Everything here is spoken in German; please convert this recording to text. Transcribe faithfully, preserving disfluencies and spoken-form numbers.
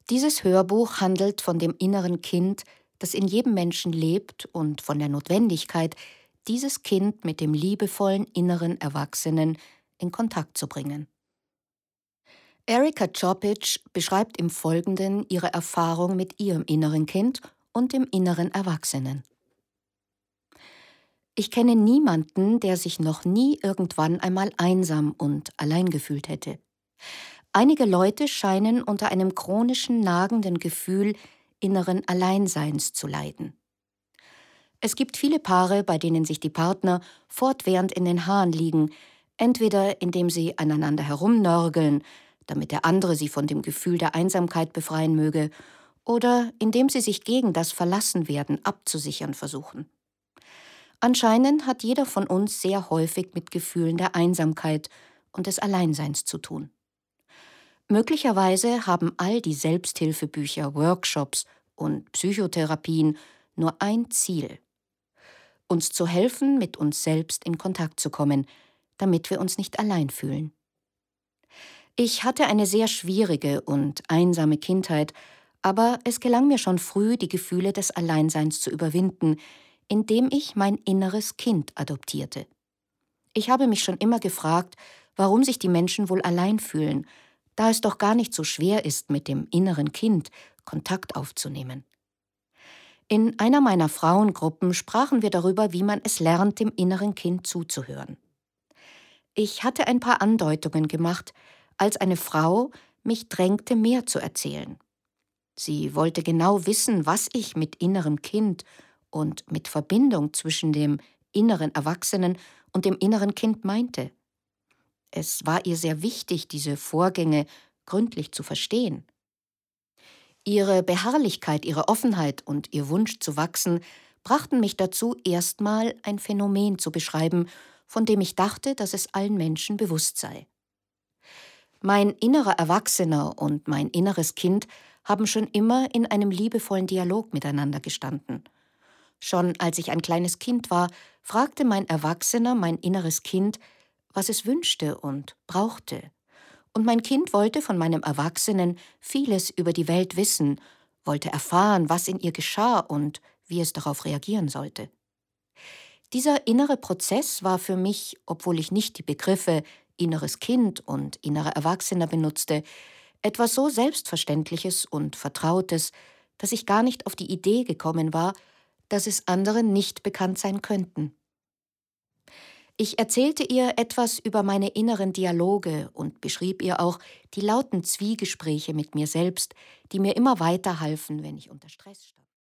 Dieses Hörbuch handelt von dem inneren Kind, das in jedem Menschen lebt und von der Notwendigkeit, dieses Kind mit dem liebevollen inneren Erwachsenen in Kontakt zu bringen. Erika Čopič beschreibt im Folgenden ihre Erfahrung mit ihrem inneren Kind und dem inneren Erwachsenen. Ich kenne niemanden, der sich noch nie irgendwann einmal einsam und allein gefühlt hätte. Einige Leute scheinen unter einem chronischen, nagenden Gefühl inneren Alleinseins zu leiden. Es gibt viele Paare, bei denen sich die Partner fortwährend in den Haaren liegen, entweder indem sie aneinander herumnörgeln, damit der andere sie von dem Gefühl der Einsamkeit befreien möge, oder indem sie sich gegen das Verlassenwerden abzusichern versuchen. Anscheinend hat jeder von uns sehr häufig mit Gefühlen der Einsamkeit und des Alleinseins zu tun. Möglicherweise haben all die Selbsthilfebücher, Workshops und Psychotherapien nur ein Ziel: uns zu helfen, mit uns selbst in Kontakt zu kommen, damit wir uns nicht allein fühlen. Ich hatte eine sehr schwierige und einsame Kindheit, aber es gelang mir schon früh, die Gefühle des Alleinseins zu überwinden, indem ich mein inneres Kind adoptierte. Ich habe mich schon immer gefragt, warum sich die Menschen wohl allein fühlen, da es doch gar nicht so schwer ist, mit dem inneren Kind Kontakt aufzunehmen. In einer meiner Frauengruppen sprachen wir darüber, wie man es lernt, dem inneren Kind zuzuhören. Ich hatte ein paar Andeutungen gemacht, als eine Frau mich drängte, mehr zu erzählen. Sie wollte genau wissen, was ich mit innerem Kind und mit Verbindung zwischen dem inneren Erwachsenen und dem inneren Kind meinte. Es war ihr sehr wichtig, diese Vorgänge gründlich zu verstehen. Ihre Beharrlichkeit, ihre Offenheit und ihr Wunsch zu wachsen brachten mich dazu, erstmal ein Phänomen zu beschreiben, von dem ich dachte, dass es allen Menschen bewusst sei. Mein innerer Erwachsener und mein inneres Kind haben schon immer in einem liebevollen Dialog miteinander gestanden. Schon als ich ein kleines Kind war, fragte mein Erwachsener mein inneres Kind, was es wünschte und brauchte. Und mein Kind wollte von meinem Erwachsenen vieles über die Welt wissen, wollte erfahren, was in ihr geschah und wie es darauf reagieren sollte. Dieser innere Prozess war für mich, obwohl ich nicht die Begriffe inneres Kind und innerer Erwachsener benutzte, etwas so Selbstverständliches und Vertrautes, dass ich gar nicht auf die Idee gekommen war, dass es anderen nicht bekannt sein könnten. Ich erzählte ihr etwas über meine inneren Dialoge und beschrieb ihr auch die lauten Zwiegespräche mit mir selbst, die mir immer weiterhalfen, wenn ich unter Stress stand.